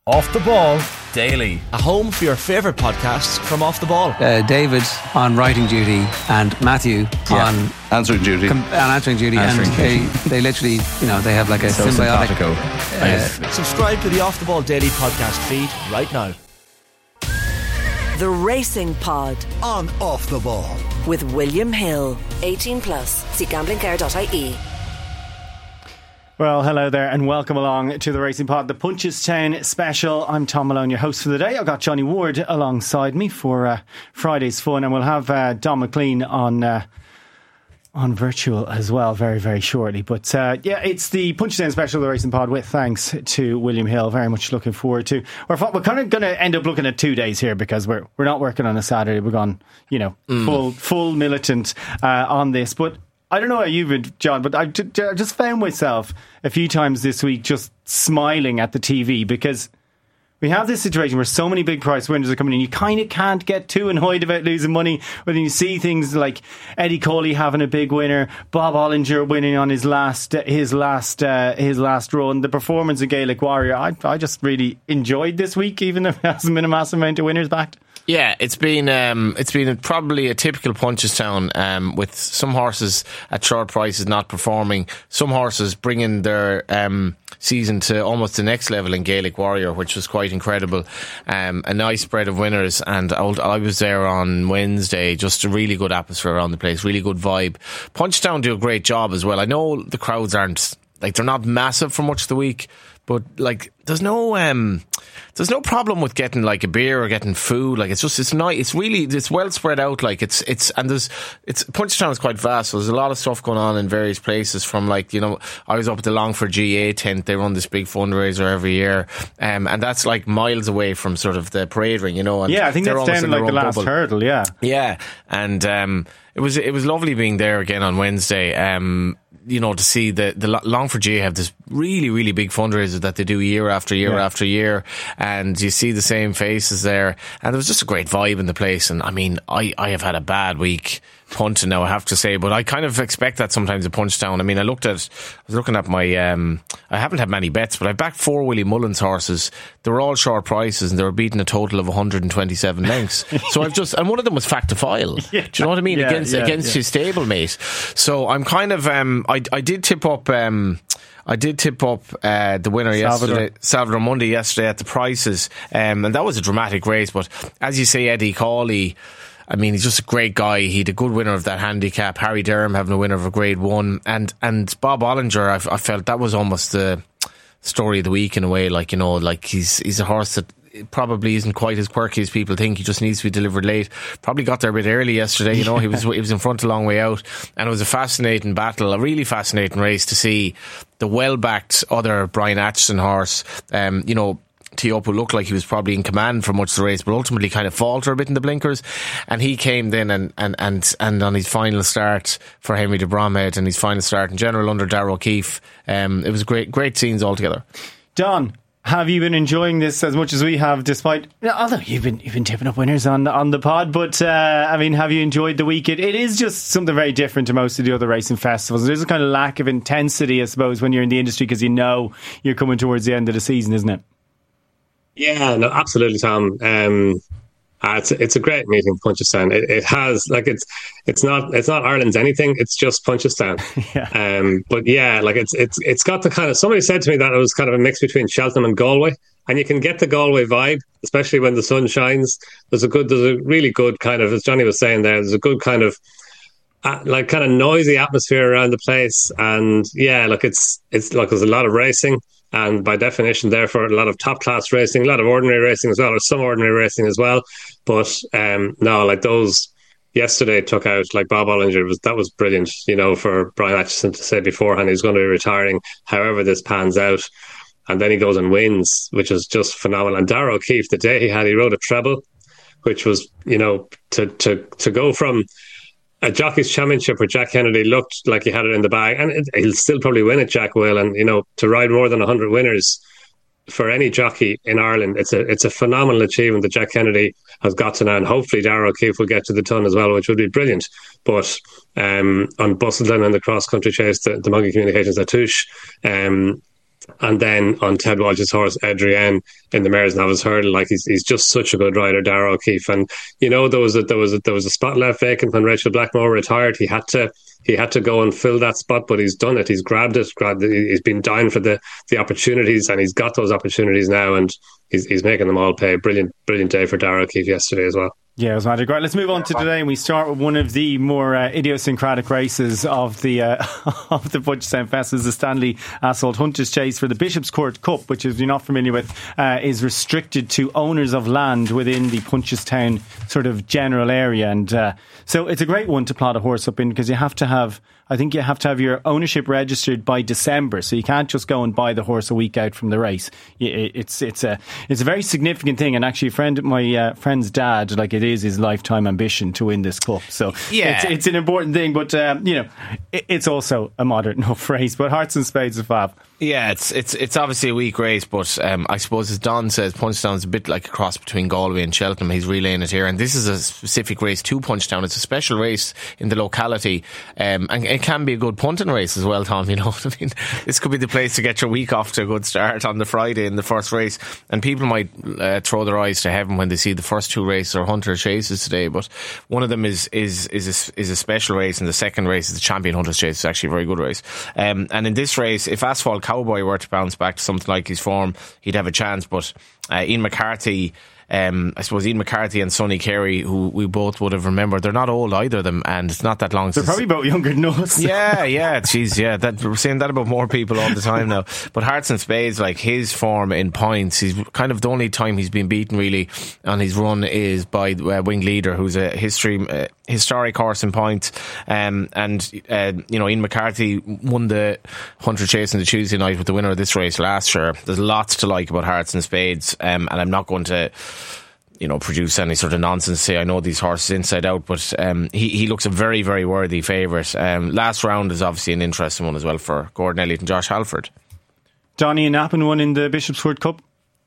Off the Ball Daily. A home for your favourite podcasts from Off the Ball. David on writing duty and Matthew on answering duty. And they literally, they have like a So symbiotic. Subscribe to the Off the Ball Daily podcast feed right now. The Racing Pod on Off the Ball with William Hill. 18 plus. See gamblingcare.ie. Well, hello there and welcome along to the Racing Pod, the Punchestown special. I'm Tom Malone, your host for the day. I've got Johnny Ward alongside me for Friday's fun, and we'll have Don McLean on virtual as well very, very shortly. But it's the Punchestown special, the Racing Pod, with thanks to William Hill. Very much looking forward to. We're kind of going to end up looking at 2 days here because we're not working on a Saturday. We're gone, full militant on this, but. I don't know how you've been, John, but I just found myself a few times this week just smiling at the TV because we have this situation where so many big prize winners are coming in. You kind of can't get too annoyed about losing money when you see things like Eddie Coley having a big winner, Bob Ollinger winning on his last run, the performance of Gaelic Warrior. I just really enjoyed this week, even though there hasn't been a massive amount of winners backed. Yeah, it's been probably a typical Punchestown with some horses at short prices not performing, some horses bringing their season to almost the next level in Gaelic Warrior, which was quite incredible. A nice spread of winners, and I was there on Wednesday. Just a really good atmosphere around the place, really good vibe. Punchestown do a great job as well. I know the crowds aren't they're not massive for much of the week, but there's no problem with getting like a beer or getting food. Like it's nice. It's well spread out. Like Punchestown is quite vast. So there's a lot of stuff going on in various places. From I was up at the Longford GA tent. They run this big fundraiser every year, and that's like miles away from sort of the parade ring. And I think that's down like the last hurdle. Yeah, and it was lovely being there again on Wednesday. To see the Longford GA have this really, really big fundraiser that they do year after year after year, and you see the same faces there, and there was just a great vibe in the place. And I mean, I have had a bad week punting now, I have to say, but I kind of expect that sometimes at Punchestown. I mean, I was looking at my I haven't had many bets, but I backed 4 Willie Mullins horses. They were all short prices and they were beating a total of 127 lengths. So and one of them was Fact to File. Do you know what I mean? Against his stablemate. So I'm kind of I did tip up the winner yesterday, Salvador Mundi yesterday at the prices, and that was a dramatic race. But as you say, Eddie Cawley, I mean, he's just a great guy. He had a good winner of that handicap. Harry Durham having a winner of a Grade 1. And Bob Ollinger, I felt that was almost the story of the week in a way. He's a horse that probably isn't quite as quirky as people think. He just needs to be delivered late. Probably got there a bit early yesterday. He was in front a long way out. And it was a fascinating battle, a really fascinating race to see the well-backed other Brian Atchison horse, Teopu looked like he was probably in command for much of the race, but ultimately kind of falter a bit in the blinkers. And he came then and on his final start for Henry de Bromhead and his final start in general under Darragh O'Keefe, it was great scenes altogether. Don, have you been enjoying this as much as we have, despite, although you've been tipping up winners on the pod, but have you enjoyed the week? It is just something very different to most of the other racing festivals. There's a kind of lack of intensity, I suppose, when you're in the industry because you're coming towards the end of the season, isn't it? Yeah, no, absolutely, Tom. It's a great meeting, Punchestown. It has it's not Ireland's anything. It's just Punchestown. But it's got the kind of, somebody said to me that it was kind of a mix between Cheltenham and Galway, and you can get the Galway vibe, especially when the sun shines. There's a really good kind of, as Johnny was saying there, there's a good kind of kind of noisy atmosphere around the place, and it's there's a lot of racing. And by definition, therefore, a lot of top-class racing, a lot of ordinary racing as well, or some ordinary racing as well. But those yesterday took out, like Bob Ollinger, that was brilliant, for Brian Atchison to say beforehand he's going to be retiring, however this pans out. And then he goes and wins, which is just phenomenal. And Darragh O'Keefe, the day he rode a treble, which was, to go from a Jockey's Championship where Jack Kennedy looked like he had it in the bag, and he'll still probably win it, Jack will, and to ride more than 100 winners for any jockey in Ireland, it's a phenomenal achievement that Jack Kennedy has got to now, and hopefully Darragh O'Keefe will get to the ton as well, which would be brilliant. But on Busselton and the cross country chase, the Monkey Communications at Touche, And then on Ted Walsh's horse, Adrienne, in the Mares Novice Hurdle, like he's just such a good rider, Darragh O'Keefe. And there was a spot left vacant when Rachel Blackmore retired. He had to go and fill that spot, but he's done it. He's grabbed it. He's been dying for the opportunities, and he's got those opportunities now, and he's making them all pay. Brilliant day for Darragh O'Keefe yesterday as well. Yeah, it was magic. Right, let's move on to today, and we start with one of the more idiosyncratic races of the of the Punchestown Festival, the Stanley Assault Hunters Chase for the Bishop's Court Cup, which, if you're not familiar with, is restricted to owners of land within the Punchestown sort of general area, and so it's a great one to plot a horse up in, because you have to have your ownership registered by December, so you can't just go and buy the horse a week out from the race. It's a very significant thing, and actually my friend's dad, like, it is his lifetime ambition to win this cup. So yeah, it's an important thing, but it's also a moderate enough race. But Hearts and Spades are fab. Yeah, it's obviously a weak race, but I suppose, as Don says, Punchestown's a bit like a cross between Galway and Cheltenham. He's relaying it here, and this is a specific race to Punchestown. It's a special race in the locality, and it can be a good punting race as well, Tom. You know what I mean? This could be the place to get your week off to a good start on the Friday in the first race, and people might throw their eyes to heaven when they see the first two races are Hunter Chases today, but one of them is a special race, and the second race is the Champion Hunters Chase. It's actually a very good race, and in this race, if Asphalt Cowboy were to bounce back to something like his form, he'd have a chance. But Ian McCarthy, I suppose Ian McCarthy and Sonny Carey, who we both would have remembered, they're not old, either of them, and it's not that long they're probably about younger than us. We're saying that about more people all the time now. But Hearts and Spades, like, his form in points, he's kind of the only time he's been beaten really on his run is by Winged Leader, who's a historic horse in points, and Ian McCarthy won the Hunter Chase on the Tuesday night with the winner of this race last year. There's lots to like about Hearts and Spades, and I'm not going to produce any sort of nonsense, say I know these horses inside out, but he looks a very, very worthy favourite. Last round is obviously an interesting one as well for Gordon Elliott and Josh Halford. Donny and Appin won in the Bishop's Court Cup?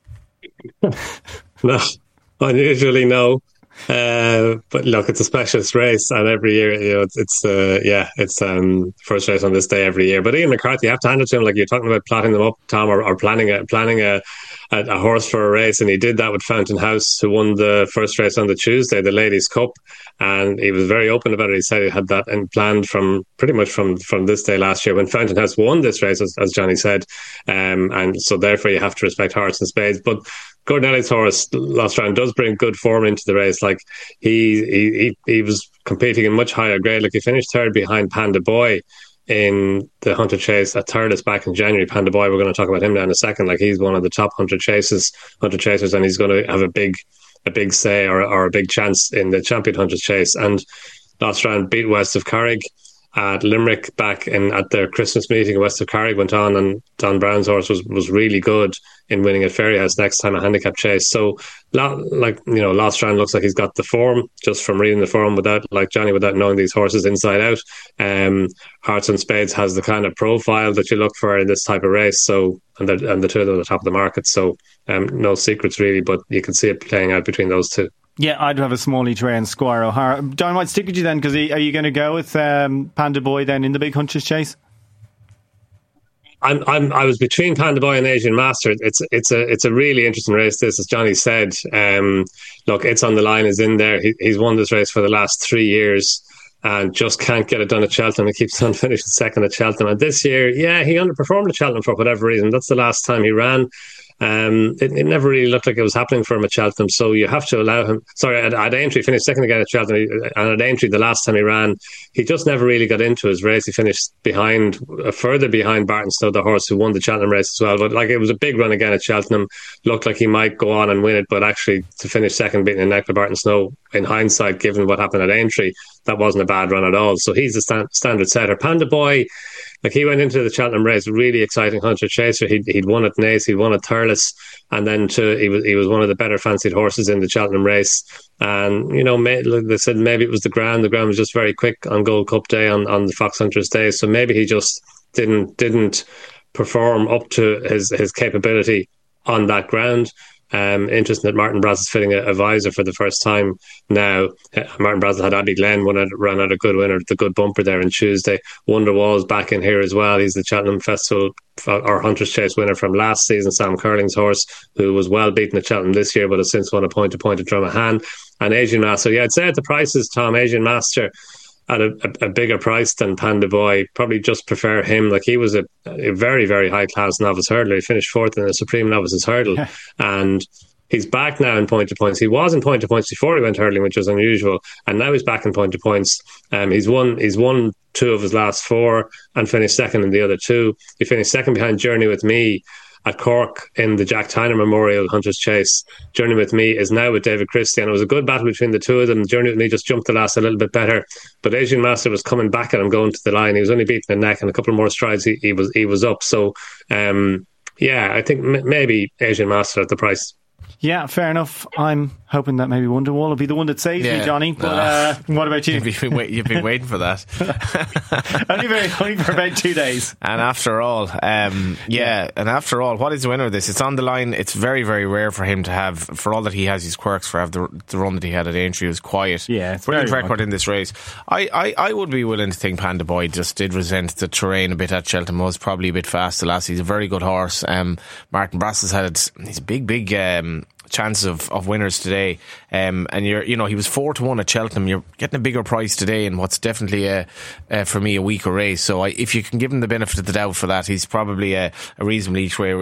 No, unusually no. But look, it's a specialist race, and every year, it's first race on this day every year. But Ian McCarthy, you have to hand it to him. Like, you're talking about plotting them up, Tom, or planning a horse for a race, and he did that with Fountain House, who won the first race on the Tuesday, the Ladies' Cup, and he was very open about it. He said he had that planned from pretty much from this day last year when Fountain House won this race, as Johnny said, and so therefore you have to respect Hearts and Spades. But Gordon Elliott's horse last round does bring good form into the race. Like, he was competing in much higher grade. Like, he finished third behind Panda Boy in the Hunter Chase at Thurles back in January. Panda Boy, we're going to talk about him now in a second. Like, he's one of the top Hunter Chasers, and he's going to have a big say or a big chance in the Champion Hunters Chase. And last round beat West of Carrick at Limerick back at their Christmas meeting. West of Carrick went on, and Don Brown's horse was really good in winning at Fairyhouse next time, a handicap chase. So, last round looks like he's got the form just from reading the form without knowing these horses inside out. Hearts and Spades has the kind of profile that you look for in this type of race. So, and the two of them at the top of the market. So, no secrets really, but you can see it playing out between those two. Yeah, I'd have a Smalley Tray and Squire O'Hara. Don, I might stick with you then, because are you going to go with Panda Boy then in the Big Hunters Chase? I was between Panda Boy and Asian Master. It's a really interesting race, this, as Johnny said. Look, It's on the Line is in there. He's won this race for the last 3 years and just can't get it done at Cheltenham. He keeps on finishing second at Cheltenham. And this year, he underperformed at Cheltenham for whatever reason. That's the last time he ran. It never really looked like it was happening for him at Cheltenham, so you have to allow him. Sorry, at Aintree, finished second again at Cheltenham, and at Aintree the last time he ran, he just never really got into his race. He finished further behind Barton Snow, the horse who won the Cheltenham race as well. But it was a big run again at Cheltenham. Looked like he might go on and win it, but actually to finish second, beating a neck to Barton Snow, in hindsight, given what happened at Aintree, that wasn't a bad run at all. So he's the standard setter. Panda Boy, he went into the Cheltenham race, really exciting Hunter Chaser. He'd won at Naas, he'd won at Thurles, and then he was one of the better fancied horses in the Cheltenham race. And they said maybe it was the ground. The ground was just very quick on Gold Cup Day, on the Fox Hunters Day. So maybe he just didn't perform up to his capability on that ground. Interesting that Martin Brass is fitting a visor for the first time now. Martin Brass had Abbey Glen ran out a good winner, the good bumper there on Tuesday. Wonderwall's back in here as well. He's the Cheltenham Festival or Hunter's Chase winner from last season, Sam Curling's horse, who was well beaten at Cheltenham this year but has since won a point-to-point at Dromahane. And Asian Master, I'd say at the prices, Tom, Asian Master at a bigger price than Panda Boy. Probably just prefer him. Like, he was a very, very high class novice hurdler. He finished fourth in the Supreme Novices Hurdle, and he's back now in point to points. He was in point to points before he went hurdling, which was unusual, and now he's back in point to points. He's won 2 of his last 4 and finished second in the other 2. He finished second behind Journey with Me at Cork in the Jack Tyner Memorial Hunter's Chase. Journey with Me is now with David Christie, and it was a good battle between the two of them. Journey with Me just jumped the last a little bit better, but Asian Master was coming back at him going to the line. He was only beating the neck, and a couple more strides he was up. So I think maybe Asian Master at the price. Yeah, fair enough. I'm hoping that maybe Wonderwall will be the one that saves me, Johnny. But what about you? You've been waiting for that. only for about 2 days. And after all, what is the winner of this? It's on the line. It's very, very rare for him to have, for all that he has his quirks, for have the run that he had at Aintree. It was quiet. Yeah, it's brilliant record in this race. I would be willing to think Panda Boy just did resent the terrain a bit at Cheltenham. Was probably a bit fast the last. He's a very good horse. Martin Brass has had his big chance of winners today, and he was 4-1 at Cheltenham. You're getting a bigger price today in what's definitely for me a weaker race. So if you can give him the benefit of the doubt for that, he's probably a reasonable each way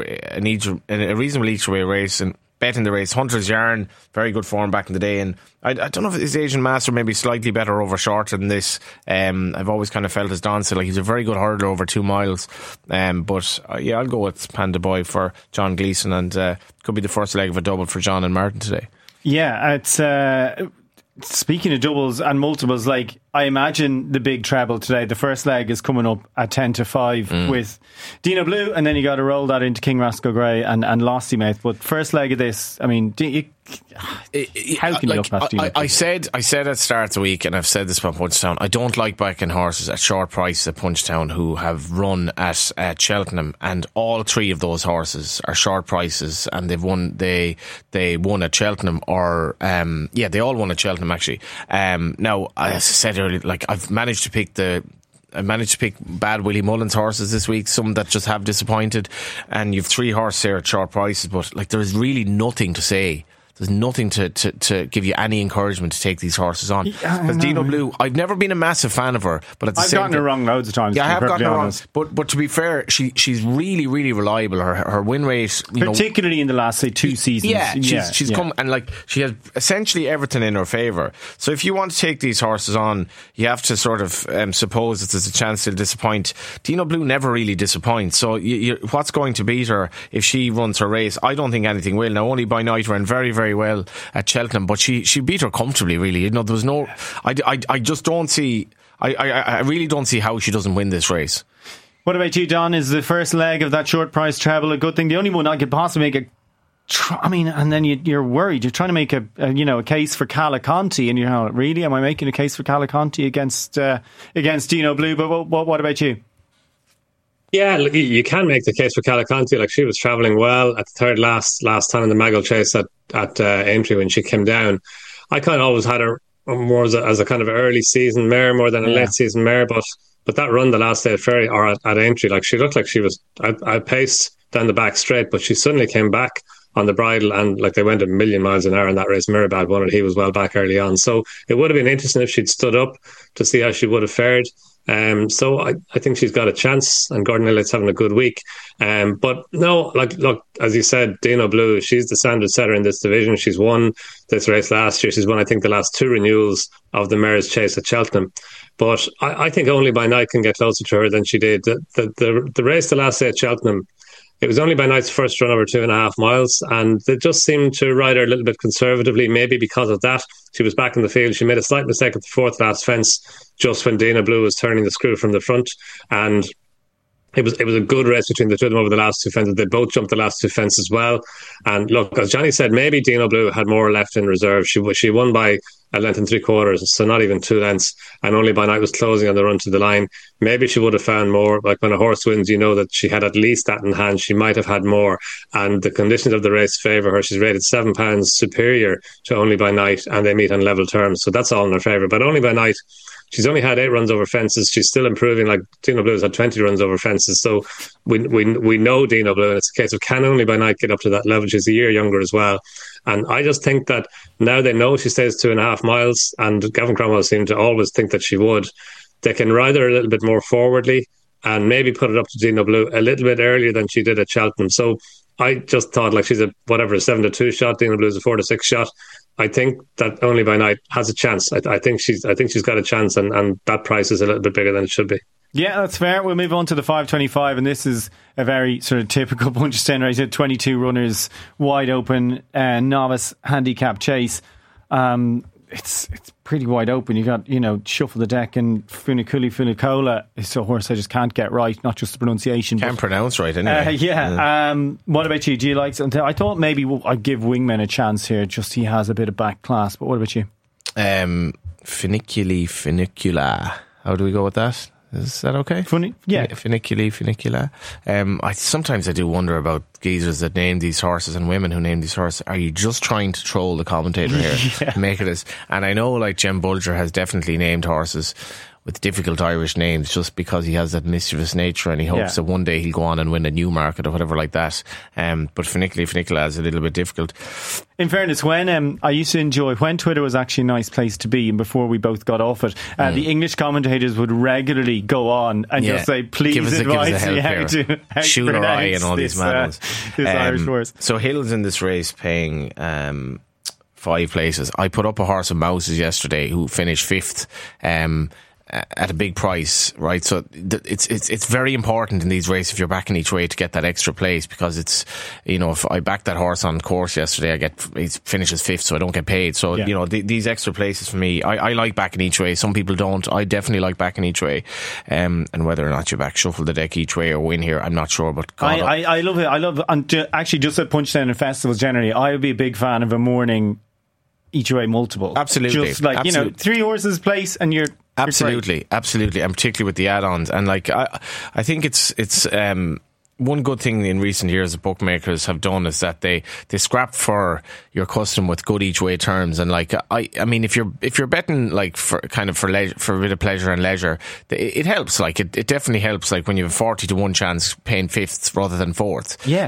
race. And betting the race, Hunter's Yarn, very good form back in the day, and I don't know if his Asian Master maybe slightly better over shorter than this. I've always kind of felt as Don said, like, he's a very good hurdler over 2 miles, but I'll go with Panda Boy for John Gleeson, and could be the first leg of a double for John and Martin today. Yeah, it's speaking of doubles and multiples, like, I imagine the big treble today, the first leg is coming up at 10-5 with Dino Blue, and then you got to roll that into King Rascal Grey and Lossiemouth. But first leg of this, I mean, how can you look past Dino Blue? I said at the start of the week, and I've said this about Punchestown, I don't like backing horses at short price at Punchestown who have run at Cheltenham, and all 3 of those horses are short prices, and they won at Cheltenham, or they all won at Cheltenham actually. Now, as I said earlier, like, I managed to pick bad Willie Mullins horses this week, some that just have disappointed, and you've 3 horses here at short prices, but like, there is really nothing to say. There's nothing to give you any encouragement to take these horses on. Because Dino Blue, I've never been a massive fan of her, but at the I've same gotten her wrong loads of times. Yeah, I have gotten her wrong. Honest. But to be fair, she's really, really reliable. Her win rate, particularly in the last, say, 2 seasons. Yeah, she's come, and like, she has essentially everything in her favour. So if you want to take these horses on, you have to sort of suppose that there's a chance they'll disappoint. Dino Blue never really disappoints. So what's going to beat her if she runs her race? I don't think anything will. Now, Only by Night ran very, very well at Cheltenham, but she beat her comfortably, really. There was no, I just don't see, I really don't see how she doesn't win this race. What about you, Don? Is the first leg of that short price treble a good thing? The only one I could possibly make and then you're worried. You're trying to make a case for Calaconte, and you're like, really? Am I making a case for Calaconte against Dino Blue? But what about you? Yeah, you can make the case for Calaconte. Like, she was travelling well at the third last time in the Maggle Chase at Aintree when she came down. I kind of always had her more as a kind of early season mare more than a late season mare, but that run the last day at Ferry or at Aintree, like, she looked like she was I paced down the back straight, but she suddenly came back on the bridle, and like, they went a million miles an hour in that race. Mirabad won it. He was well back early on, so it would have been interesting if she'd stood up to see how she would have fared. So I think she's got a chance, and Gordon Elliott's having a good week. But no, like, look, as you said, Dino Blue, she's the standard setter in this division. She's won this race last year. She's won, I think, the last 2 renewals of the Mare's Chase at Cheltenham. But I think Only by Night can get closer to her than she did. The race the last day at Cheltenham, it was Only by Night's first run over 2.5 miles, and they just seemed to ride her a little bit conservatively. Maybe because of that, she was back in the field. She made a slight mistake at the 4th last fence, just when Dino Blue was turning the screw from the front, and it was a good race between the two of them over the last two fences. They both jumped the last two fences well. And look, as Johnny said, maybe Dino Blue had more left in reserve. She won by a length and 3/4, so not even 2 lengths. And Only by Night was closing on the run to the line. Maybe she would have found more. Like when a horse wins, you know that she had at least that in hand. She might have had more. And the conditions of the race favour her. She's rated £7 superior to Only by Night, and they meet on level terms. So that's all in her favour. But Only by Night, she's only had 8 runs over fences. She's still improving. Like Dino Blue's had 20 runs over fences. So we know Dino Blue, and it's a case of can Only by Night get up to that level. She's a year younger as well. And I just think that now they know she stays 2.5 miles, and Gavin Cromwell seemed to always think that she would. They can ride her a little bit more forwardly and maybe put it up to Dino Blue a little bit earlier than she did at Cheltenham. So I just thought like she's a 7-2 shot. Dino Blue's a 4-6 shot. I think that Only by Night has a chance. I think she's got a chance, and that price is a little bit bigger than it should be. Yeah, that's fair. We'll move on to the 5:25, and this is a very sort of typical Punchestown race. 22 runners, wide open, novice handicap chase. It's pretty wide open. You got, Shuffle the Deck and Funicola. It's a horse I just can't get right, not just the pronunciation. Can't pronounce right anyway. What about you? Do you like something? I thought maybe I'd give Wingman a chance here, just he has a bit of back class. But what about you? Funicula. How do we go with that? Is that okay? Funicula. Sometimes I do wonder about geezers that name these horses and women who name these horses. Are you just trying to troll the commentator here? Make it as... And I know like Jem Bulger has definitely named horses with difficult Irish names just because he has that mischievous nature, and he hopes that one day he'll go on and win a Newmarket or whatever like that. But Funicula is a little bit difficult. In fairness, when I used to enjoy when Twitter was actually a nice place to be, and before we both got off it, the English commentators would regularly go on and just say, "Please advise me how to pronounce and all these madness." This Irish horse. So Hill's in this race paying 5 places. I put up a horse of Mouse's yesterday who finished 5th. At a big price, right? So it's very important in these races if you're backing each way to get that extra place, because it's, if I backed that horse on course yesterday, he finishes 5th, so I don't get paid. So these extra places for me, I like backing each way. Some people don't. I definitely like backing each way. And whether or not you back Shuffle the Deck each way or win here, I'm not sure. But I love it. I love, and actually just at Punchestown and festivals generally, I would be a big fan of a morning each way multiple. Absolutely. Just like, 3 horses place and you're... Absolutely, and particularly with the add-ons. And like, I think it's one good thing in recent years that bookmakers have done is that they scrap for your custom with good each way terms. And like, I mean, if you're betting like for a bit of pleasure and leisure, it helps. Like it definitely helps. Like when you have a 40 to 1 chance paying 5th rather than 4th. Yeah,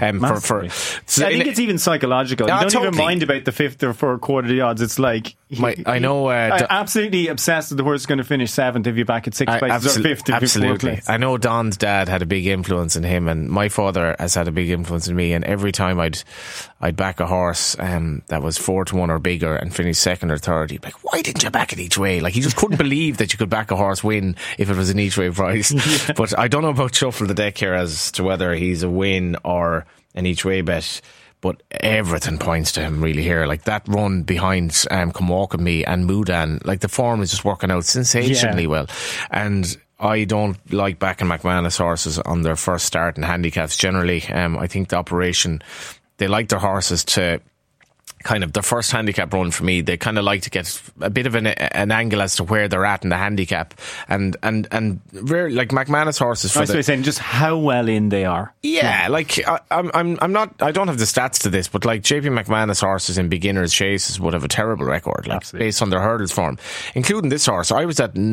so I think it's even psychological. You don't even mind about the 5th or 4/4 the odds. It's like I know. I'm absolutely obsessed that the horse is going to finish 7th if you back at 6 places or 5th if you're 4th place. I know Don's dad had a big influence in him, and my father has had a big influence in me. And every time I'd back a horse that was 4 to 1 or bigger and finish 2nd or 3rd, he'd be like, "Why didn't you back it each way?" Like he just couldn't believe that you could back a horse win if it was an each way price. Yeah. But I don't know about Shuffle the Deck here as to whether he's a win or an each way bet. But everything points to him really here. Like that run behind Come Walk With Me and Mudan, like the form is just working out sensationally well. And I don't like backing McManus horses on their first start in handicaps generally. I think the operation, they like their horses to kind of their first handicap run for me, they kind of like to get a bit of an angle as to where they're at in the handicap, and rare, like McManus horses for saying just how well in they are. Yeah, like I'm not, I don't have the stats to this, but like JP McManus horses in beginners chases would have a terrible record, like based on their hurdles form, including this horse. I was at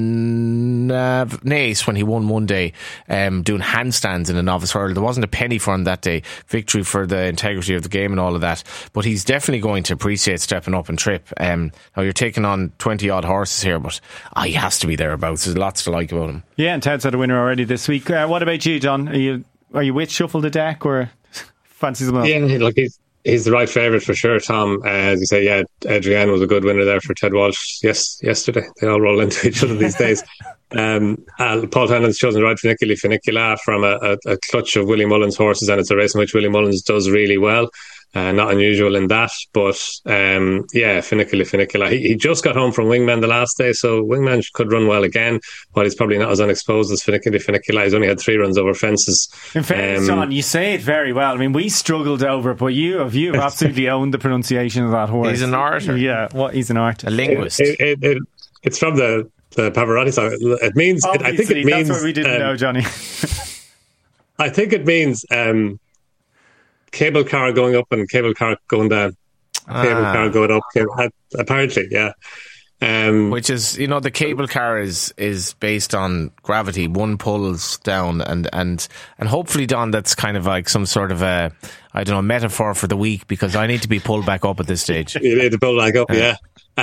Naas when he won one day, doing handstands in a novice hurdle. There wasn't a penny for him that day. Victory for the integrity of the game and all of that, but he's definitely going to appreciate stepping up and trip. Now you're taking on 20 odd horses here, but he has to be thereabouts. There's lots to like about him. Yeah, and Ted's had a winner already this week. What about you, John? Are you with Shuffle the Deck or fancy something else? Yeah, like he's the right favourite for sure, Tom. As you say, yeah, Adrienne was a good winner there for Ted Walsh yesterday. They all roll into each other these days. Paul Tannen's chosen the right Funicula from a clutch of Willie Mullins horses, and it's a race in which Willie Mullins does really well. Not unusual in that, but Finicula. He just got home from Wingman the last day, so Wingman could run well again, while he's probably not as unexposed as Finicula. He's only had 3 runs over fences. In fairness, John, you say it very well. I mean, we struggled over it, but you have absolutely owned the pronunciation of that horse. He's an orator. Yeah, he's an artist. A linguist. It's from the Pavarotti song. It means... I think it means... That's what we didn't know, Johnny. I think it means... cable car going up and cable car going down. Cable car going up, apparently, yeah. Which is, the cable car is based on gravity. One pulls down, and hopefully, Don, that's kind of like some sort of a metaphor for the week, because I need to be pulled back up at this stage. You need to pull back up, yeah.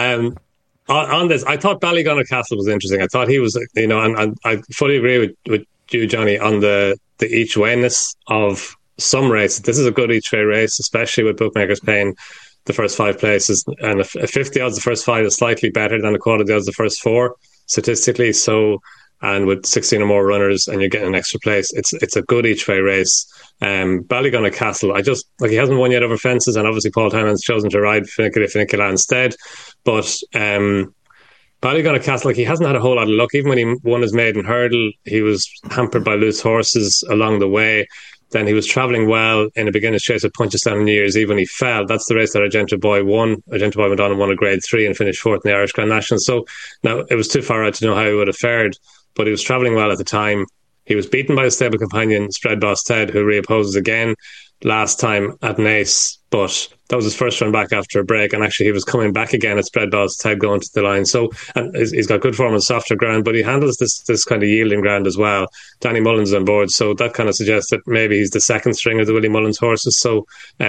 On this, I thought Ballygunner Castle was interesting. I thought he was, and I fully agree with you, Johnny, on the each wayness of some races. This is a good each way race, especially with bookmakers paying the first 5 places, and a 50 odds the first 5 is slightly better than the quality odds the first 4 statistically. So, and with 16 or more runners, and you're getting an extra place, it's a good each way race. Ballygunner Castle, he hasn't won yet over fences, and obviously Paul Townend's chosen to ride Finicula instead. But Ballygunner Castle, he hasn't had a whole lot of luck. Even when he won his maiden hurdle, he was hampered by loose horses along the way. Then he was travelling well in a beginner's chase at Punchestown on New Year's Eve when he fell. That's the race that Argento Boy won. Argento Boy went on and won a Grade 3 and finished 4th in the Irish Grand National. So now it was too far out to know how he would have fared, but he was travelling well at the time. He was beaten by his stable companion, Spread Boss Ted, who reopposes again last time at Naas, but that was his first run back after a break, and actually he was coming back again at Spread Boss Ted going to the line. So, and he's got good form on softer ground, but he handles this kind of yielding ground as well. Danny Mullins is on board, so that kind of suggests that maybe he's the second string of the Willie Mullins horses. So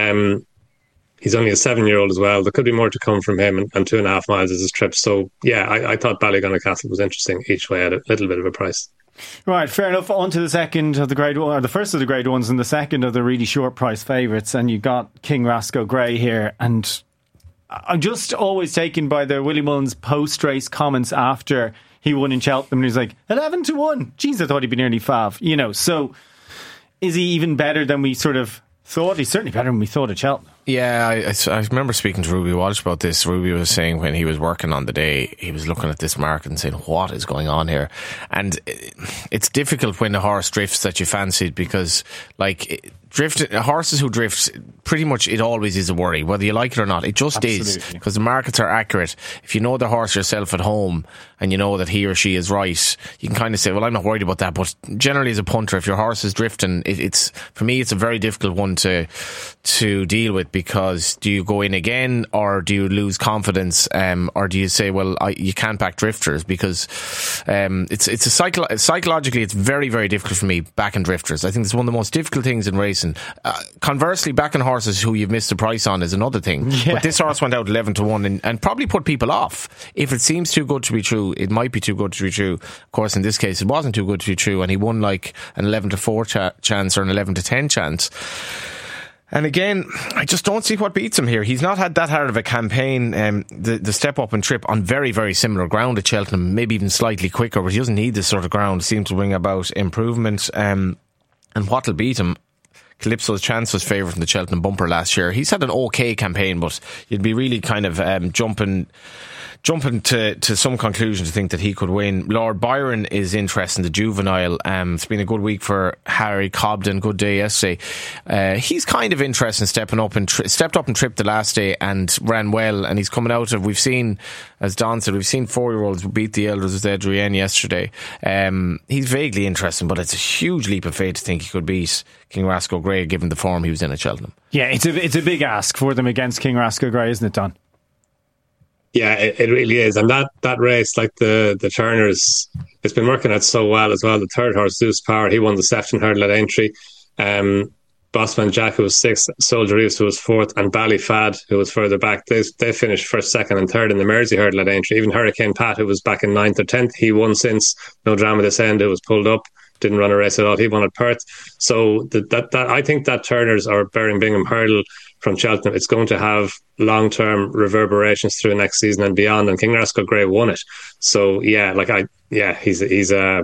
he's only a 7-year-old as well. There could be more to come from him, and 2.5 miles is his trip. So yeah, I thought Ballygunner Castle was interesting each way at a little bit of a price. Right, fair enough. On to the second of the grade one, or the first of the grade ones, and the second of the really short price favourites. And you got King Rasco Grey here, and I'm just always taken by the Willie Mullins post race comments after he won in Cheltenham, and he's like 11-1. Jeez, I thought he'd be nearly 5. So is he even better than we sort of thought? He's certainly better than we thought at Cheltenham. Yeah, I remember speaking to Ruby Walsh about this. Ruby was saying when he was working on the day, he was looking at this market and saying, what is going on here? And it's difficult when the horse drifts that you fancied, because horses who drift, pretty much it always is a worry, whether you like it or not. It just is, because the markets are accurate. If you know the horse yourself at home and you know that he or she is right, you can kind of say, well, I'm not worried about that. But generally as a punter, if your horse is drifting, for me it's a very difficult one to deal with, because do you go in again, or do you lose confidence, or do you say, well, you can't back drifters, because psychologically it's very, very difficult for me backing drifters. I think it's one of the most difficult things in racing. Conversely, backing horses who you've missed the price on is another thing. Yeah. But this horse went out 11-1 and probably put people off. If it seems too good to be true, it might be too good to be true. Of course, in this case, it wasn't too good to be true, and he won like an 11-4 chance or an 11-10 chance. And again, I just don't see what beats him here. He's not had that hard of a campaign. The step up and trip on very, very similar ground at Cheltenham, maybe even slightly quicker, but he doesn't need this sort of ground. It seems to bring about improvement. And what'll beat him? Calypso's Chance was favourite in the Cheltenham bumper last year. He's had an okay campaign, but you'd be really kind of jumping to some conclusion to think that he could win. Lord Byron is interesting, the juvenile. It's been a good week for Harry Cobden. Good day yesterday. He's kind of interesting, stepped up and tripped the last day and ran well. And he's coming out of, we've seen, as Don said, we've seen 4-year-olds beat the elders with Adrienne yesterday. He's vaguely interesting, but it's a huge leap of faith to think he could beat King Rasco Grey given the form he was in at Cheltenham. Yeah, it's a big ask for them against King Rasco Grey, isn't it, Don? Yeah, it really is. And that race, like the Turners, it's been working out so well as well. The third horse, Zeus Power, he won the Sefton hurdle at Aintree. Bossman Jack, who was 6th, Soldier Reeves, who was 4th, and Ballyfad, who was further back. They finished 1st, 2nd and 3rd in the Mersey hurdle at Aintree. Even Hurricane Pat, who was back in 9th or 10th, he won since. No drama this end, who was pulled up, didn't run a race at all. He won at Perth. So that I think that Turners or Berring Bingham hurdle from Cheltenham, it's going to have long-term reverberations through next season and beyond. And King Rasco Grey won it. So yeah, he's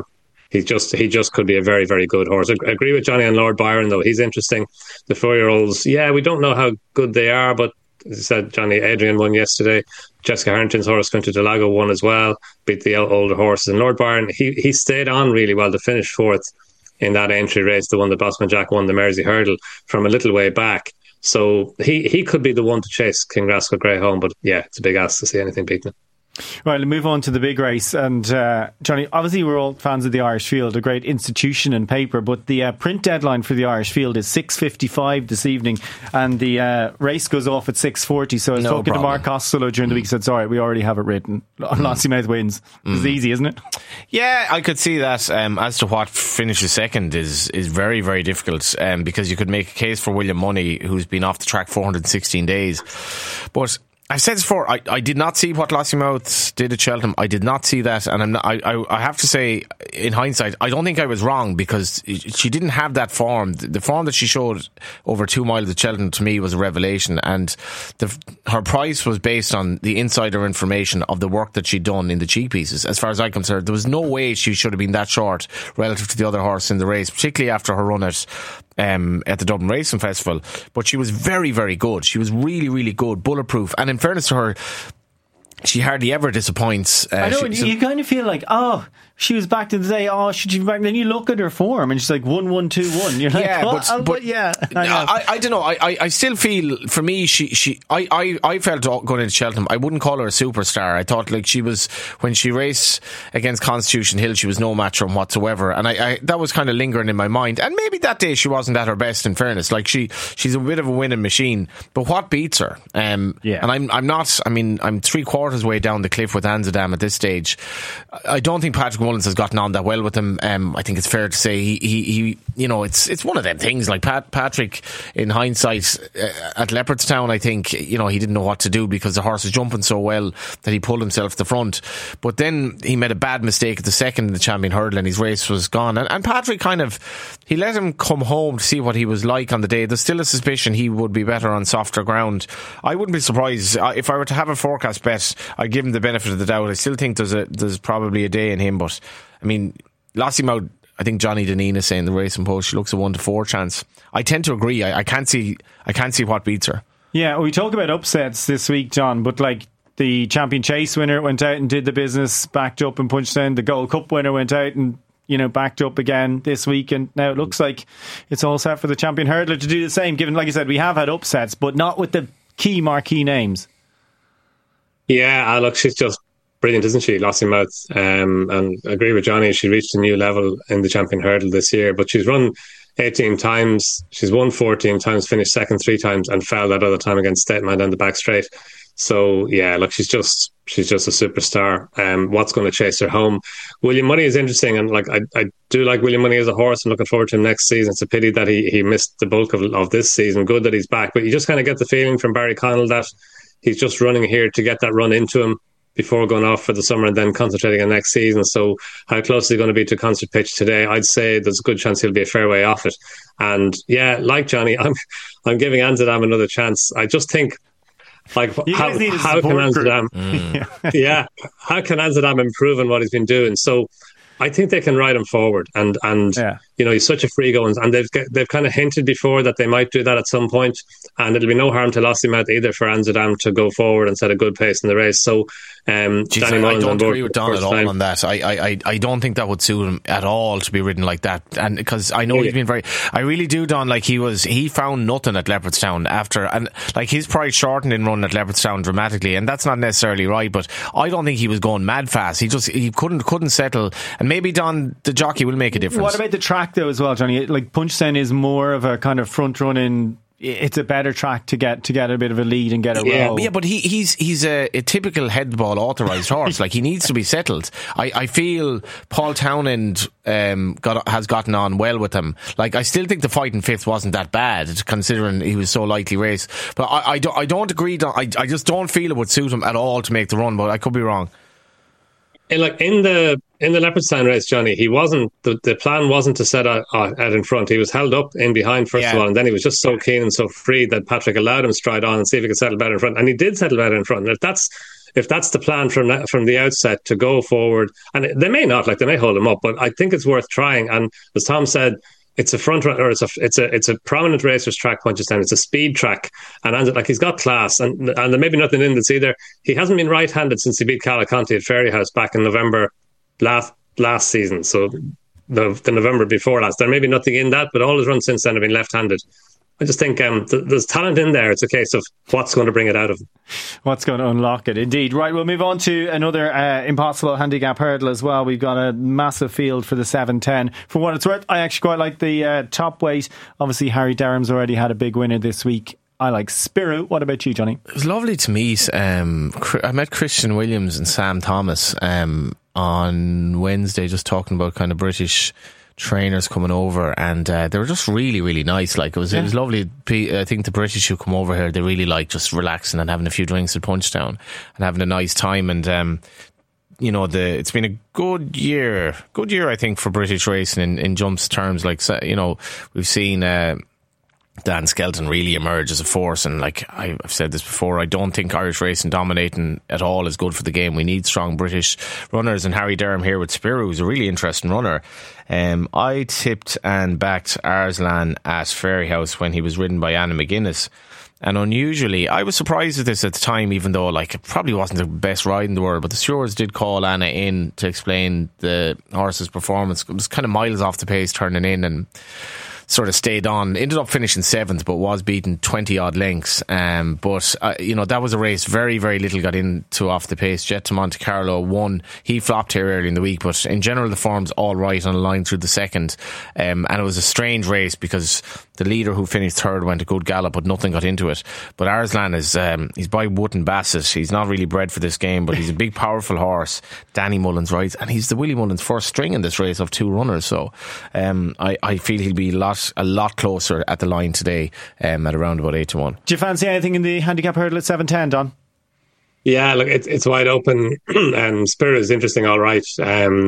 he just could be a very, very good horse. I agree with Johnny on Lord Byron, though. He's interesting. The 4-year-olds, we don't know how good they are, but as I said, Johnny, Adrian won yesterday. Jessica Harrington's horse, Quinto Delago, won as well, beat the older horses. And Lord Byron, he stayed on really well to finish fourth in that entry race, the one that Bossman Jack won, the Mersey Hurdle, from a little way back. So he could be the one to chase King Rascal Grey home, but it's a big ask to see anything beating him. Right, we'll move on to the big race. And Johnny, obviously we're all fans of the Irish Field, a great institution and paper, but the print deadline for the Irish Field is 6:55 this evening, and the race goes off at 6:40. So I was talking to Mark Costello during the week, he said, sorry, we already have it written. Lossiemouth wins. It's easy, isn't it? Yeah, I could see that. As to what finishes second is very, very difficult, because you could make a case for William Money, who's been off the track 416 days. But I've said this before, I did not see what Lossiemouth did at Cheltenham. I did not see that, and I have to say, in hindsight, I don't think I was wrong, because she didn't have that form. The form that she showed over 2 miles at Cheltenham, to me, was a revelation, and her price was based on the insider information of the work that she'd done in the cheek pieces. As far as I'm concerned, there was no way she should have been that short relative to the other horse in the race, particularly after her run at the Dublin Racing Festival. But she was very, very good. She was really, really good, bulletproof. And in fairness to her, she hardly ever disappoints. I know, you kind of feel like, she was back to the day, should she be back? And then you look at her form and she's like 1-1-2-1. You're like, I don't know. I still feel, for me, I felt going into Cheltenham, I wouldn't call her a superstar. I thought, like, she was, when she raced against Constitution Hill, she was no match for him whatsoever. And I that was kind of lingering in my mind. And maybe that day she wasn't at her best, in fairness. Like, she's a bit of a winning machine. But what beats her? And I'm 3/4 way down the cliff with Anzadam at this stage. I don't think Patrick Mullins has gotten on that well with him. I think it's fair to say he it's one of them things. Like Patrick, in hindsight, at Leopardstown, I think he didn't know what to do, because the horse was jumping so well that he pulled himself to the front. But then he made a bad mistake at the second in the Champion Hurdle, and his race was gone. And Patrick he let him come home to see what he was like on the day. There's still a suspicion he would be better on softer ground. I wouldn't be surprised if I were to have a forecast bet. I'd give him the benefit of the doubt. I still think there's probably a day in him, but I mean, Lossiemouth, I think Johnny Deneen is saying the Racing Post, she looks a 1-4 chance. I tend to agree. I can't see what beats her. Yeah, we talk about upsets this week, John, but like the Champion Chase winner went out and did the business, backed up and punched down. The Gold Cup winner went out and backed up again this week, and now it looks like it's all set for the Champion Hurdler to do the same, given, like I said, we have had upsets, but not with the key marquee names. Yeah, look, she's just brilliant, isn't she, Lossiemouth? And I agree with Johnny, she reached a new level in the Champion Hurdle this year, but she's run 18 times, she's won 14 times, finished second 3 times, and fell that other time against Stateman down the back straight. So yeah, look, she's just a superstar. What's going to chase her home? William Money is interesting, and like I do like William Money as a horse. I'm looking forward to him next season. It's a pity that he missed the bulk of this season. Good that he's back, but you just kind of get the feeling from Barry Connell that he's just running here to get that run into him before going off for the summer and then concentrating on next season. So how close is he going to be to concert pitch today? I'd say there's a good chance he'll be a fair way off it. And yeah, like Johnny, I'm giving Anzadam another chance. I just think, like, how can Anzadam how can Anzadam improve on what he's been doing? So I think they can ride him forward, and he's such a free going, and they've kind of hinted before that they might do that at some point, and it'll be no harm to Lossiemouth either for Anzadam to go forward and set a good pace in the race. So Danny Mullins, I don't agree with Don at all on that. I don't think that would suit him at all to be ridden like that, and because I know he's been I really do, Don. Like he found nothing at Leopardstown after, and like his price shortened in run at Leopardstown dramatically, and that's not necessarily right. But I don't think he was going mad fast. He couldn't settle. And maybe Don, the jockey, will make a difference. What about the track though as well, Johnny? Like Punchestown is more of a kind of front running. It's a better track to get a bit of a lead and get a roll. Yeah, but he's a typical head ball authorised horse. Like, he needs to be settled. I feel Paul Townend has gotten on well with him. Like, I still think the fighting fifth wasn't that bad, considering he was so lightly raced. But I don't agree. I just don't feel it would suit him at all to make the run. But I could be wrong. In the Leopardstown race, Johnny, he wasn't. The plan wasn't to set out in front. He was held up in behind first of all, and then he was just so keen and so free that Patrick allowed him to stride on and see if he could settle better in front. And he did settle better in front. That's if that's the plan from the outset to go forward, and they may not, like they may hold him up, but I think it's worth trying. And as Tom said, it's a front run, or it's a prominent racers track, Punchestown. It's a speed track, and like he's got class, and there may be nothing in this either. He hasn't been right-handed since he beat Callaconte at Fairyhouse back in November last season. So the November before last, there may be nothing in that, but all his runs since then have been left-handed. I just think there's talent in there. It's a case of what's going to bring it out of him. What's going to unlock it, indeed. Right, we'll move on to another impossible handicap hurdle as well. We've got a massive field for the 7:10. For what it's worth, I actually quite like the top weight. Obviously, Harry Durham's already had a big winner this week. I like Spiru. What about you, Johnny? It was lovely to meet. I met Christian Williams and Sam Thomas on Wednesday, just talking about kind of British trainers coming over, and they were just really, really nice. Like it was lovely. I think the British who come over here, they really like just relaxing and having a few drinks at Punchestown and having a nice time. And it's been a good year I think for British racing in jumps terms. Like, we've seen Dan Skelton really emerge as a force, and like I've said this before, I don't think Irish racing dominating at all is good for the game. We need strong British runners, and Harry Durham here with Spiru, who's a really interesting runner. I tipped and backed Arslan at Fairyhouse when he was ridden by Anna McGuinness, and unusually I was surprised at this at the time, even though like it probably wasn't the best ride in the world, but the stewards did call Anna in to explain the horse's performance. It was kind of miles off the pace turning in, and sort of stayed on, ended up finishing 7th, but was beaten 20 odd lengths. But that was a race very, very little got into off the pace. Jet to Monte Carlo won. He flopped here early in the week, but in general the form's all right on the line through the second. And it was a strange race because the leader who finished third went a good gallop, but nothing got into it. But Arslan is he's by Wootton Bassett. He's not really bred for this game, but he's a big, powerful horse. Danny Mullins rides, and he's the Willie Mullins first string in this race of 2 runners. So I feel he'll be a lot closer at the line today, at around about 8-1. Do you fancy anything in the handicap hurdle at 7:10, Don? Yeah, look, it's wide open. Spirit is interesting, all right. His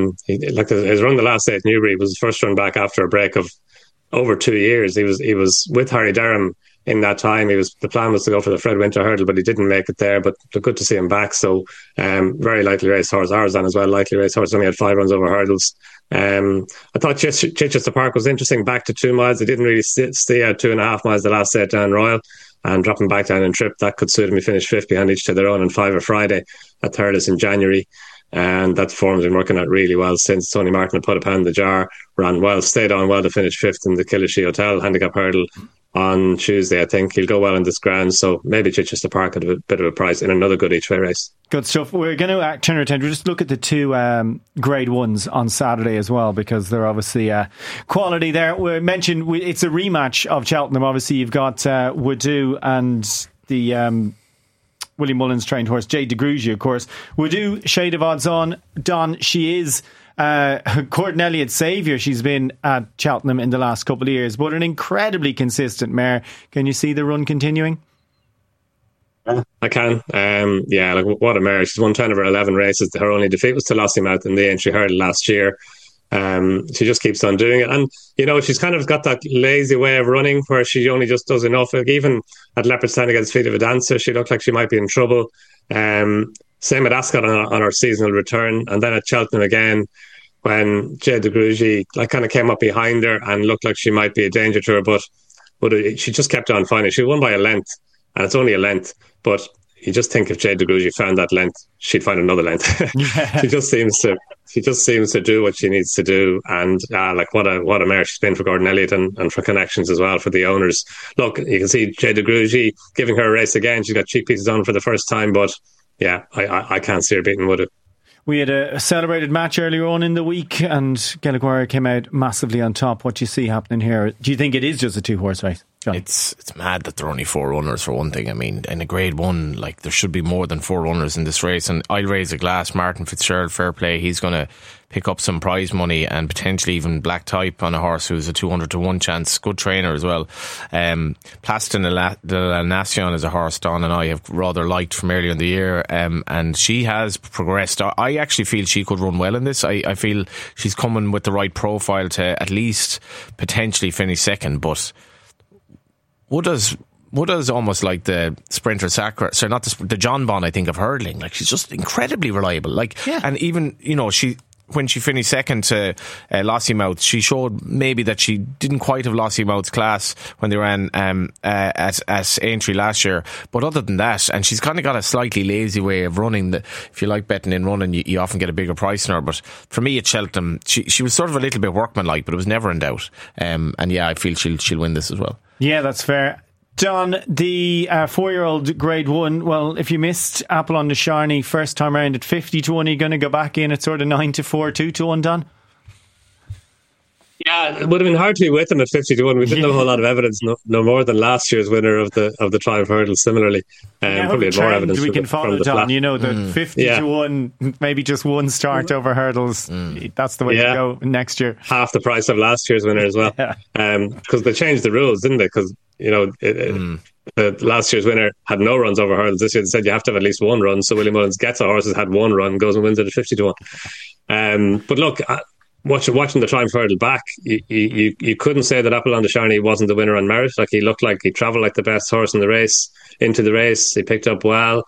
run the last day at Newbury was his first run back after a break of over 2 years. He was with Harry Durham in that time. The plan was to go for the Fred Winter hurdle, but he didn't make it there. But good to see him back. So very likely race horse. Arzan as well, likely race horse. Only had 5 runs over hurdles. I thought Chichester Park was interesting. Back to 2 miles. They didn't really stay out 2.5 miles the last day at Down Royal, and dropping back down in trip, that could suit him. He finished 5th behind each to their own, and 5 a Friday at Thurles in January. And that form's been working out really well since. Tony Martin had put a pound in the jar, ran well, stayed on well to finish 5th in the Killashee Hotel handicap hurdle on Tuesday. I think he'll go well in this ground, so maybe Chichester Park at a bit of a price in another good each way race. Good stuff. We're going to turn our attention, we'll just look at the 2 grade 1s on Saturday as well, because they're obviously quality there. We mentioned it's a rematch of Cheltenham. Obviously you've got Wadu and the Willie Mullins trained horse Jade de Grugy, of course. Wadu, shade of odds on. Don, she is Gordon Elliott's saviour. She's been at Cheltenham in the last couple of years, but an incredibly consistent mare. Can you see the run continuing? I can. What a mare. She's won 10 of her 11 races. Her only defeat was to Lossiemouth in the entry hurdle last year. She just keeps on doing it, and she's kind of got that lazy way of running where she only just does enough. Like even at Leopardstown against Feet of a Dancer, she looked like she might be in trouble. Same at Ascot on her seasonal return, and then at Cheltenham again when Jade de Grugy kind of came up behind her and looked like she might be a danger to her, but she just kept on finding. She won by a length, and it's only a length, but you just think if Jade de Grugy found that length, she'd find another length. Yeah. She just seems to do what she needs to do, and what a mare she's been for Gordon Elliott and for Connections as well for the owners. Look, you can see Jade de Grugy giving her a race again. She's got cheek pieces on for the first time, but yeah, I can't see her beating Wadu. We had a celebrated match earlier on in the week, and Gallagher came out massively on top. What do you see happening here? Do you think it is just a 2-horse race, John? It's mad that there are only 4 runners for one thing. I mean, in a grade 1, there should be more than 4 runners in this race. And I'll raise a glass. Martin Fitzgerald, fair play. He's going to pick up some prize money and potentially even black type on a horse who's a 200-1 chance. Good trainer as well. Plastin de la Nation is a horse Don and I have rather liked from earlier in the year, and she has progressed. I actually feel she could run well in this. I feel she's coming with the right profile to at least potentially finish second, but what does Mudda's almost like the sprinter Sakura, sorry, not the John Bon, I think, of hurdling. Like, she's just incredibly reliable. Like, and even, you know, when she finished second to Lossiemouth, she showed maybe that she didn't quite have Lossiemouth's class when they ran at Aintree last year. But other than that, and she's kind of got a slightly lazy way of running. If you like betting in running, you often get a bigger price on her. But for me at Cheltenham, she was sort of a little bit workmanlike, but it was never in doubt. And I feel she'll win this as well. Yeah, that's fair. John, the 4-year-old Grade 1, well, if you missed Apollon de Charny first time round at 50-1, are you going to go back in at sort of 9-4, 2-1, Don? Yeah, it would have been hard to be with him at 50-1. We didn't have a whole lot of evidence, no more than last year's winner of the Triumph Hurdle. Similarly, probably had more evidence. We can follow it on. You know, the 50-1, maybe just one start over hurdles. That's the way to go next year. Half the price of last year's winner as well. Because they changed the rules, didn't they? Because you know, the last year's winner had no runs over hurdles. This year they said you have to have at least one run. So Willie Mullins gets a horse has had one run, goes and wins it at 50-1. But look, watching the Triumph Hurdle back, you couldn't say that Apollon de Charny wasn't the winner on merit. Like, he looked like he travelled like the best horse in the race into the race. He picked up well,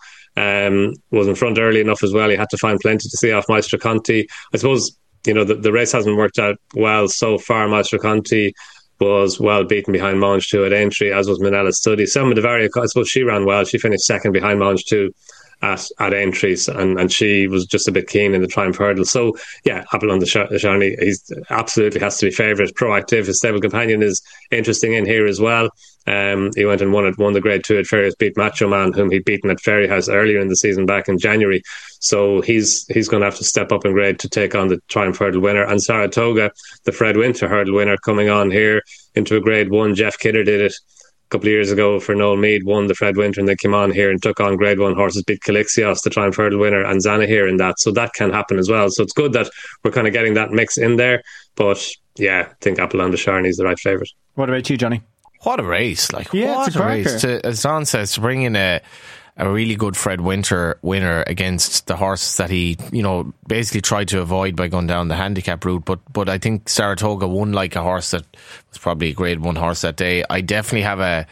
was in front early enough as well. He had to find plenty to see off Maestro Conti. I suppose, you know, the race hasn't worked out well so far. Maestro Conti was well beaten behind Mange 2 at Aintree, as was Minella Study. Selma de Varia, I suppose she ran well. She finished second behind Mange 2 at Aintree, and she was just a bit keen in the Triumph Hurdle. So yeah, Apollon de Charny, he's absolutely has to be favourite. Proactive, his stable companion is interesting in here as well. He went and won the Grade 2 at Fairyhouse, beat Macho Man, whom he'd beaten at Fairyhouse earlier in the season back in January. So he's going to have to step up in grade to take on the Triumph Hurdle winner. And Saratoga, the Fred Winter Hurdle winner, coming on here into a Grade 1. Jeff Kidder did it a couple of years ago for Noel Meade, won the Fred Winter, and they came on here and took on Grade 1 horses, beat Calixios, the Triumph Hurdle winner, and Zanahiyr in that. So that can happen as well. So it's good that we're kind of getting that mix in there. But yeah, I think Apollon de Charny is the right favourite. What about you, Johnny? What a race. Like, yeah, what it's a race. As Don says, to bring in a really good Fred Winter winner against the horse that he, you know, basically tried to avoid by going down the handicap route. But I think Saratoga won like a horse that was probably a Grade 1 horse that day. I definitely have a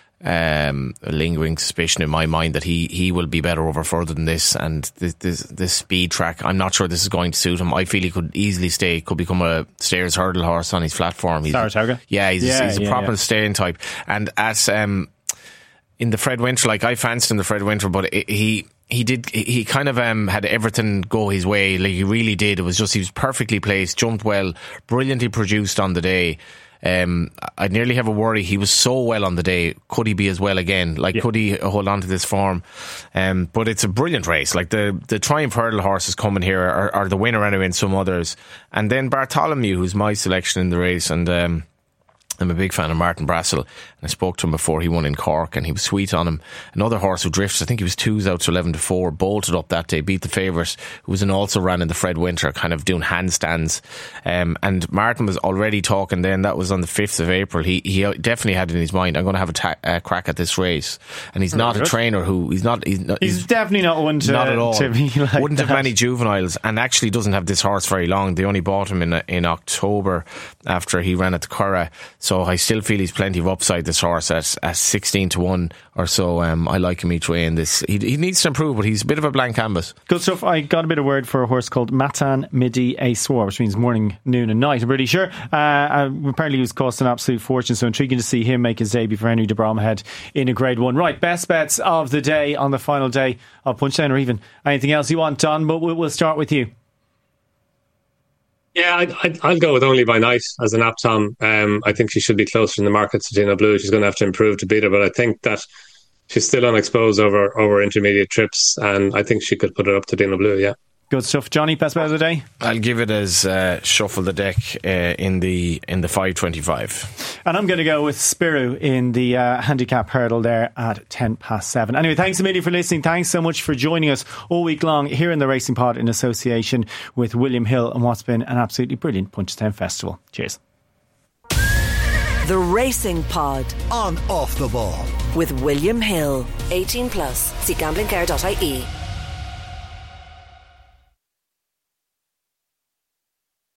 lingering suspicion in my mind that he will be better over further than this, and this speed track, I'm not sure this is going to suit him. I feel he could easily could become a stairs hurdle horse on his flat form. Saratoga? Yeah, he's a proper staying type. And as in the Fred Winter, like, I fancied him the Fred Winter, but he kind of had everything go his way. Like, he really did. It was just, he was perfectly placed, jumped well, brilliantly produced on the day. I'd nearly have a worry. He was so well on the day. Could he be as well again? Like, could he hold on to this form? But it's a brilliant race. Like, the Triumph Hurdle horses coming here are the winner anyway, and some others. And then Bartholomew, who's my selection in the race, and I'm a big fan of Martin Brassel, and I spoke to him before he won in Cork, and he was sweet on him. Another horse who drifts, I think he was 2s out to 11-4, bolted up that day, beat the favourite, who was also ran in the Fred Winter, kind of doing handstands. And Martin was already talking then, that was on the 5th of April. He definitely had in his mind, I'm going to have a crack at this race. And he's not a trainer who, he's definitely not one to, not at all. To be like wouldn't that. have many juveniles, and actually doesn't have this horse very long. They only bought him in October after he ran at the Curragh. So I still feel he's plenty of upside, this horse, at 16-1 or so. I like him each way in this. He needs to improve, but he's a bit of a blank canvas. Good stuff. I got a bit of word for a horse called Matan Midi A Swar, which means morning, noon and night, I'm pretty sure. Apparently he was cost an absolute fortune, so intriguing to see him make his debut for Henry de Bromhead in a Grade 1. Right, best bets of the day on the final day of Punchdown, or even anything else you want, Don, but we'll start with you. Yeah, I'll go with Only by Night as an apt Tom. I think she should be closer in the market to Dina Blue. She's going to have to improve to beat her, but I think that she's still unexposed over intermediate trips, and I think she could put it up to Dina Blue, yeah. Good stuff. Johnny, best bet of the day? I'll give it as Shuffle the Deck in the 5.25. And I'm going to go with Spiru in the handicap hurdle there at 7:10. Anyway, thanks a million for listening. Thanks so much for joining us all week long here in the Racing Pod in association with William Hill and what's been an absolutely brilliant Punchestown Festival. Cheers. The Racing Pod on Off the Ball with William Hill. 18+. See gamblingcare.ie.